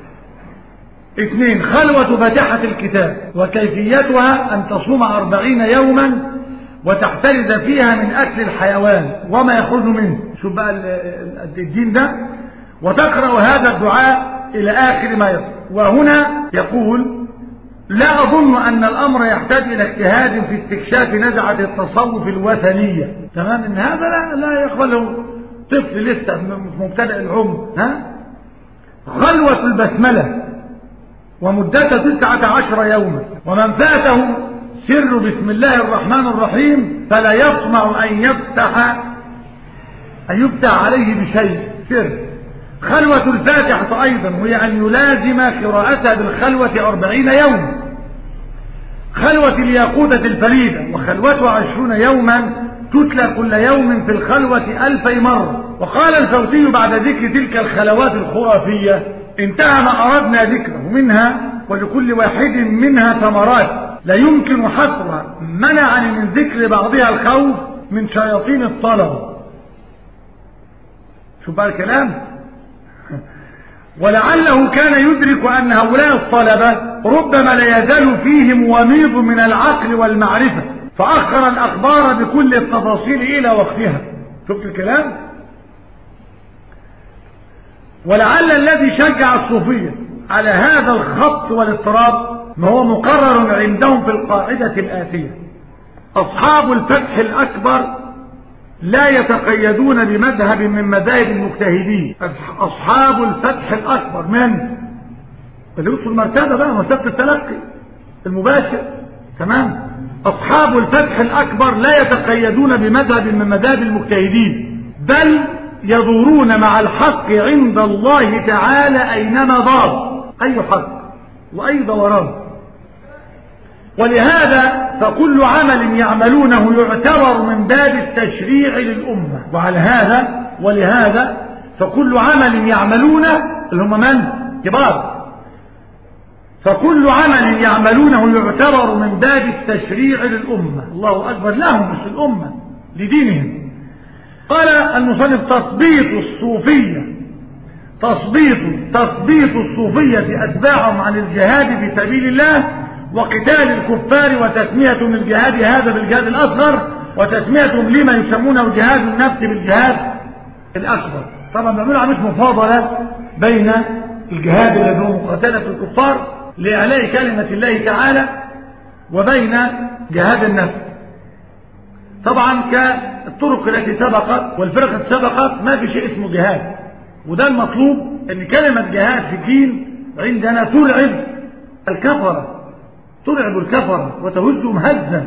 2. خلوة فاتحة الكتاب وكيفيتها أن تصوم 40 يوما وتحترز فيها من أكل الحيوان وما يخرج منه. شوف بقى الدين ده. وتقرأ هذا الدعاء إلى آخر ما يقول. وهنا يقول: لا أظن أن الأمر يحتاج إلى اجتهاد في استكشاف نزعة التصوف الوثنية. تمام؟ إن هذا لا يقبله طفل لسه مبتدئ العمر. خلوة البسملة ومدتها 19 يوما، ومن فاته سر بسم الله الرحمن الرحيم فلا يطمع أن يفتح عليه بشيء. سر. خلوة الفاتحة أيضا وهي أن يلازم قراءتها بالخلوة 40 يوما. خلوة الياقوتة الفريدة وخلوتها 20 يوما تتلى كل يوم في الخلوة 1000 مرة. وقال الفوتي بعد ذكر تلك الخلوات الخرافية: انتهى ما أردنا ذكره منها، ولكل واحد منها ثمرات لا يمكن حصرها، منعني من ذكر بعضها الخوف من شياطين الطلبة. شوف بقى الكلام. ولعله كان يدرك أن هؤلاء الطلبة ربما لا يزال فيهم وميض من العقل والمعرفة، فأخر الأخبار بكل التفاصيل إلى وقتها. شفت الكلام. ولعل الذي شجع الصوفية على هذا الخط والاضطراب ما هو مقرر عندهم في القاعدة الآتية: أصحاب الفتح الأكبر لا يتقيدون بمذهب من مذاهب المجتهدين. أصحاب الفتح الأكبر من اللي يوصل المرتبة بقى مرتبة التلقي المباشر. تمام. أصحاب الفتح الأكبر لا يتقيدون بمذهب من مذاهب المجتهدين، بل يدورون مع الحق عند الله تعالى أينما ضار، أي حق وأي دوران. ولهذا فكل عمل يعملونه يعتبر من باب التشريع للأمة. ولهذا فكل عمل يعملونه اللي هم من؟ كبار. فكل عمل يعملونه يعتبر من باب التشريع للأمة. الله أكبر. لهم مش الأمة، لدينهم. قال المصنف: تثبيط الصوفية أتباعهم عن الجهاد في سبيل الله وقتال الكفار، وتسميتهم الجهاد هذا بالجهاد الأصغر، وتسميتهم لما يسمونه جهاد النفس بالجهاد الأكبر. طبعا بيعملوا عملية مفاضلة بين الجهاد الذي هو مقاتلة الكفار لإعلاء كلمة الله تعالى وبين جهاد النفس. طبعا كالطرق التي سبقت والفرق التي سبقت ما في شيء اسمه جهاد، وده المطلوب، ان كلمة جهاد في الدين عندنا ترعب الكفرة، ترعب الكفرة وتهزهم هزا،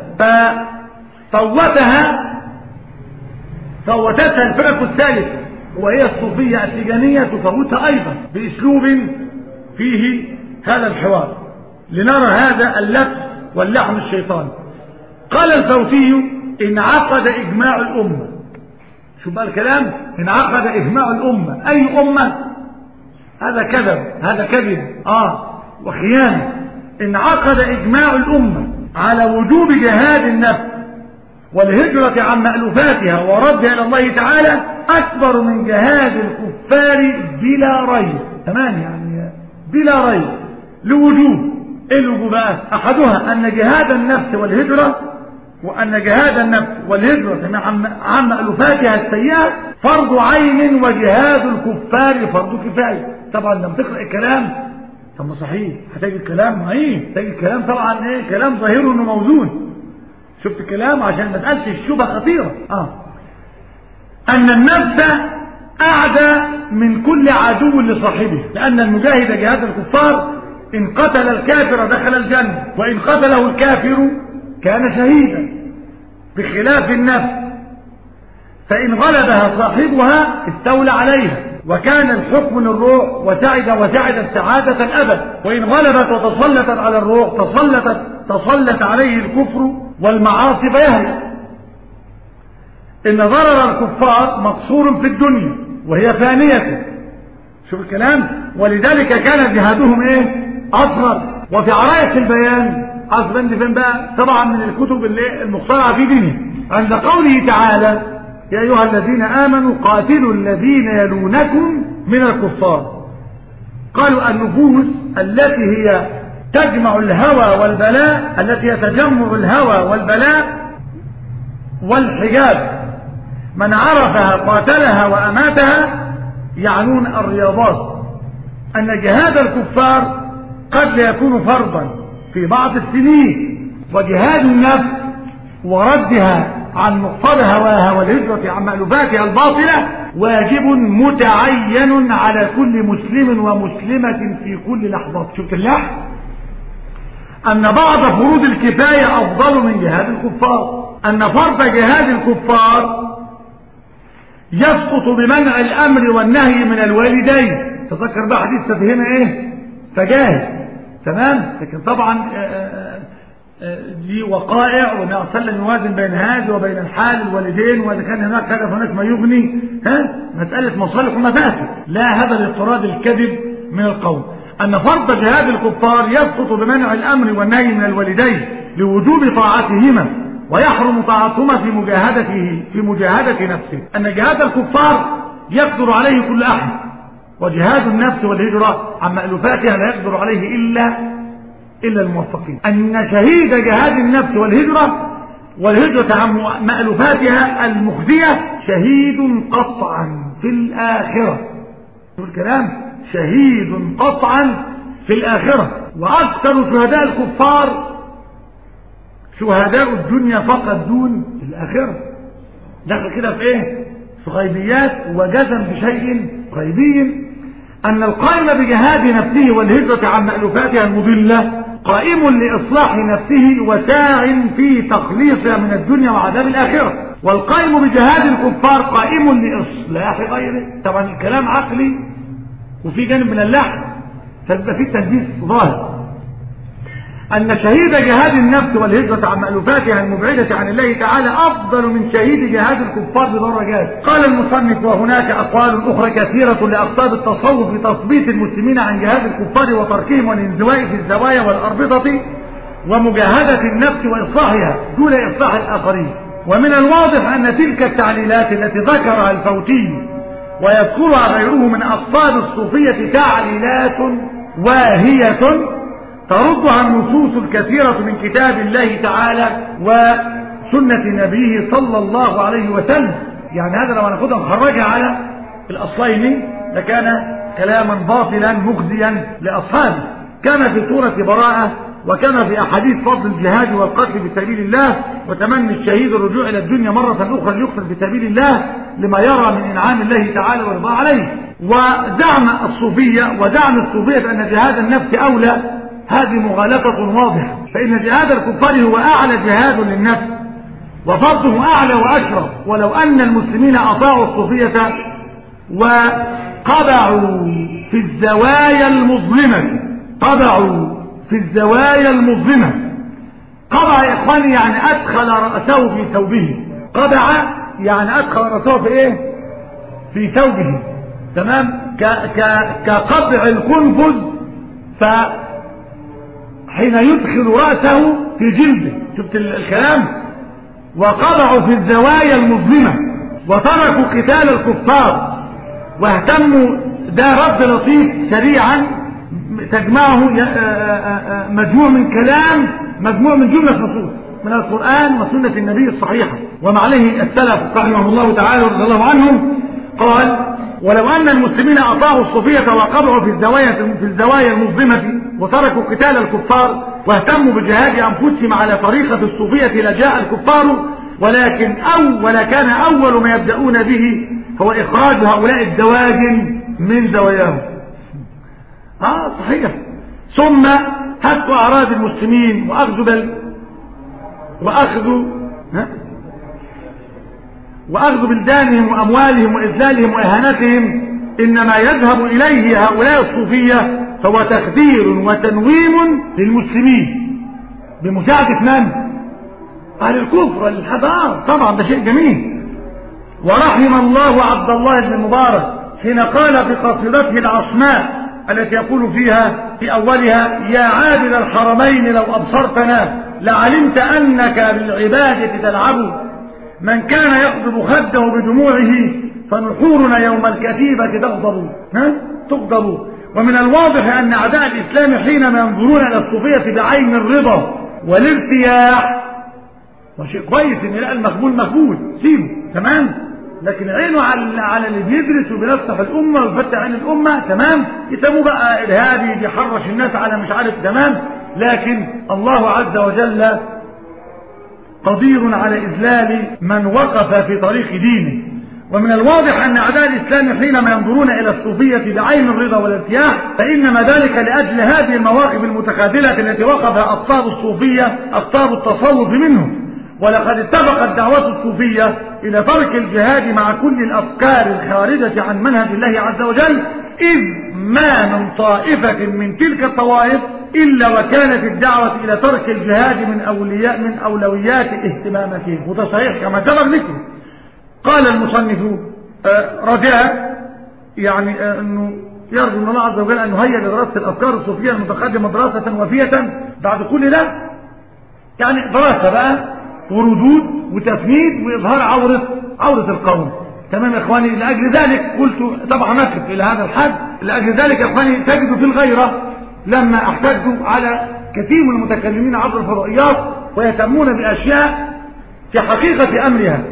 فوتتها الفرق الثالثة وهي الصوفية التيجانية، تفوتها أيضا بأسلوب فيه هذا الحوار، لنرى هذا اللبس واللحم الشيطان. قال الفوتي: انعقد إجماع الأمة. شو بقى الكلام؟ انعقد إجماع الأمة. أي أمة؟ هذا كذب، هذا كذب وخيانة. انعقد إجماع الأمة على وجوب جهاد النفس والهجرة عن مألوفاتها وردها إلى الله تعالى أكبر من جهاد الكفار بلا ريب. تمام، يعني بلا ريب لوجوب. إيه الوجوب بقى؟ أحدها أن جهاد النفس والهجرة عن مألوفاتها السيئة فرض عين، وجهاد الكفار فرض كفاية. طبعا لما تقرأ الكلام طب صحيح هتجد الكلام معين، تجد الكلام طبعا كلام ظاهره انه موزون. شفت الكلام عشان ما تقالش الشبهه خطيره. ان النفس اعدى من كل عدو لصاحبه، لان المجاهد جهاد الكفار ان قتل الكافر دخل الجنه، وان قتله الكافر كان شهيدا، بخلاف النفس فان غلبها صاحبها استولى عليها وكان الحكم للروح وسعدت سعادة الأبد، وإن غلبت وتسلطت على الروح تسلط عليه الكفر والمعاصي فيهلك. إن ضرر الكفار مقصور في الدنيا وهي فانية. شوف الكلام، ولذلك كان جهادهم أصغر. وفي عراية البيان أصغر دي فين بقى؟ طبعا من الكتب المخترعة في دينه، عند قوله تعالى: يا أيها الذين آمنوا قاتلوا الذين يلونكم من الكفار. قالوا النفوس التي هي تجمع الهوى والبلاء، التي يتجمع الهوى والبلاء والحجاب، من عرفها قاتلها وأماتها، يعنون الرياضات. أن جهاد الكفار قد لا يكون فرضا في بعض السنين، وجهاد النفس وردها عن مقتضى هواها والهجرة عن مألوفاتها الباطلة واجب متعين على كل مسلم ومسلمة في كل لحظة. شفت اللحظة؟ أن بعض فروض الكفاية أفضل من جهاد الكفار. أن فرض جهاد الكفار يسقط بمنع الأمر والنهي من الوالدين. تذكر بقى حديث فهنا فجاهد. تمام. لكن طبعا دي وقائع، والنبي صلى الله عليه وسلم يوازن بين هذه وبين الحال الوالدين، واذا كان هناك حاجه فهناك ما يغني مساله مصالح ومفاسد. لا، هذا الاضطراد الكذب من القول. ان فرض جهاد الكفار يسقط بمنع الامر والنهي من الوالدين لوجوب طاعتهما، ويحرم طاعتهما في مجاهده نفسه. ان جهاد الكفار يقدر عليه كل احد، وجهاد النفس والهجره عن مألوفاتها لا يقدر عليه الا الموفقين. أن شهيد جهاد النفس والهجرة عن مألوفاتها المخزية شهيد قطعا في الآخرة. شوف الكلام، شهيد قطعا في الآخرة. وأكثر شهداء الكفار شهداء الدنيا فقط دون الآخرة. دخل كده في في غيبيات، وجزم بشيء غيبي. أن القائم بجهاد نفسه والهجرة عن مألوفاتها المضلة قائم لإصلاح نفسه وساع في تخليصها من الدنيا وعذاب الآخرة. والقائم بجهاد الكفار قائم لإصلاح غيره. طبعا الكلام عقلي وفي جانب من اللحن، فبقى فيه تلبيس ظاهر. أن شهيد جهاد النفس والهجرة عن مألوفاتها المبعدة عن الله تعالى أفضل من شهيد جهاد الكفار بدرجات. قال المصنف: وهناك أقوال أخرى كثيرة لأقطاب التصوف في تثبيت المسلمين عن جهاد الكفار وتركهم والانزواء في الزوايا والأربطة ومجاهدة النفس وإصلاحها دون إصلاح الآخرين. ومن الواضح أن تلك التعليلات التي ذكرها الفوتي ويذكرها غيره من أقطاب الصوفية تعليلات واهية تردها النصوص الكثيرة من كتاب الله تعالى وسنة نبيه صلى الله عليه وسلم. يعني هذا لو ناخدها نخرجها على الأصلين لكان كلاما باطلا مخزيا لأصحابه. كما في سورة براءة وكما في أحاديث فضل الجهاد والقتل في سبيل الله وتمني الشهيد الرجوع إلى الدنيا مرة أخرى ليقتل في سبيل الله لما يرى من إنعام الله تعالى ورضاه عليه. ودعم الصوفية أن جهاد النفس أولى هذه مغالطة واضحة، فإن جهاد الكفار هو أعلى جهاد للنفس وفضله أعلى وأشرف. ولو أن المسلمين أطاعوا الصوفية وقبعوا في الزوايا المظلمة، قبع يا إخواني يعني أدخل رأسه في ثوبه، قبع يعني أدخل رأسه في إيه؟ في ثوبه، تمام؟ كقبع القنفذ فحين يدخل رأسه في جلده، شفت الكلام؟ وقبعوا في الزوايا المظلمة وتركوا قتال الكفار واهتموا. ده رد لطيف سريعا تجمعه مجموع من كلام، مجموع من جملة نصوص من القرآن وسنة النبي الصحيحة وما عليه السلف رحمه الله تعالى ورضي الله عنهم. قال: ولو أن المسلمين أطاعوا الصوفية وقبعوا في الزوايا المظلمة وتركوا قتال الكفار واهتموا بجهاد أنفسهم على طريقة الصوفية لجاء الكفار، ولا كان أول ما يبدأون به هو إخراج هؤلاء الدواجن من زواياهم. صحيح. ثم هتك أعراض المسلمين وأخذ بلدانهم وأموالهم وإذلالهم وإهانتهم، إنما يذهب إليه هؤلاء الصوفية فهو تخدير وتنويم للمسلمين بمساعدة من؟ أهل الكفر والحضار. طبعا ده شيء جميل. ورحم الله عبد الله بن المبارك حين قال في قصيدته العصماء التي يقول فيها في أولها: يا عابد الحرمين لو أبصرتنا لعلمت أنك بالعبادة تلعب، من كان يقضب خده بدموعه فنحورنا يوم الكتيبة تغضب. ومن الواضح أن أعداء الإسلام حينما ينظرون إلى الصوفية بعين الرضا والارتياح، وشيء كويس إن لا المقبول سيبه تمام، لكن عينه على اللي بيدرس وبينصح الأمة ويفتح عين الأمة تمام، يسموه بقى إرهابي بيحرش الناس على مش عارف تمام. لكن الله عز وجل قدير على إذلال من وقف في طريق دينه. ومن الواضح أن أعداء الإسلام حينما ينظرون إلى الصوفية بعين الرضا والارتياح فإنما ذلك لأجل هذه المواقف المتخاذلة التي وقفها أقطاب الصوفية أقطاب التصوف منهم. ولقد اتفقت دعوة الصوفية إلى ترك الجهاد مع كل الأفكار الخارجة عن منهج الله عز وجل، إذ ما من طائفة من تلك الطوائف إلا وكانت الدعوة إلى ترك الجهاد من أولويات اهتماماتهم. وده صحيح كما سبق ذكره. قال المصنف رجاء يعني أنه يرجو من الله عز وجل أن يهيئ لدراسة الأفكار الصوفية المتقدمة دراسة وفية بعد كل ده، يعني دراسة بقى وردود وتفنيد وإظهار عورة القوم. تمام يا إخواني؟ لأجل ذلك قلت طبعا نقف إلى هذا الحد. لأجل ذلك يا إخواني تجدوا في الغيرة لما احتجوا على كثير من المتكلمين عبر الفضائيات ويهتمون بأشياء في حقيقة أمرها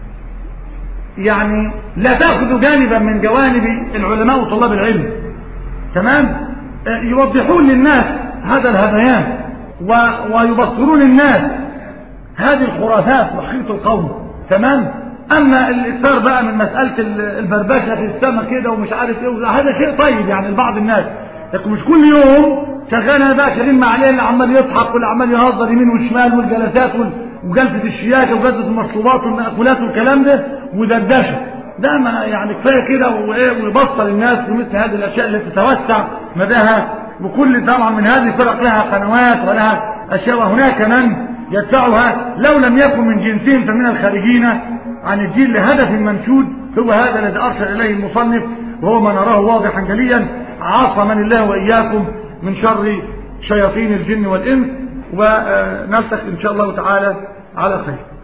يعني لا تأخذ جانبا من جوانب العلماء وطلاب العلم، تمام؟ يوضحون للناس هذا الهذيان ويبصرون الناس هذه الخرافات وحقيقة القوم، تمام؟ أما الإكثار بقى من مسألة البربشة في السماء كده ومش عارف إيه، هذا شيء طيب يعني لبعض الناس، لكن مش كل يوم شغالنا بقى شغالين مع عليه اللي عمال يضحك واللي عمال يهزر يمين وشمال والجلسات وجلسة الشياكة وجلسة المشروبات والمأكولات والكلام ده ودردشة. ده ما يعني كفاية كده ويبطل الناس بمثل هذه الأشياء التي تتوسع مداها. وكل طبعا من هذه الفرق لها قنوات ولها أشياء، وهناك من يدفعها لو لم يكن من جنسهم فمن الخارجين عن الدين لهدف منشود هو هذا الذي أرشد إليه المصنف، وهو ما نراه واضحا جليا. عاصمني الله وإياكم من شر شياطين الجن والإنس، ونلتقي إن شاء الله تعالى على خير.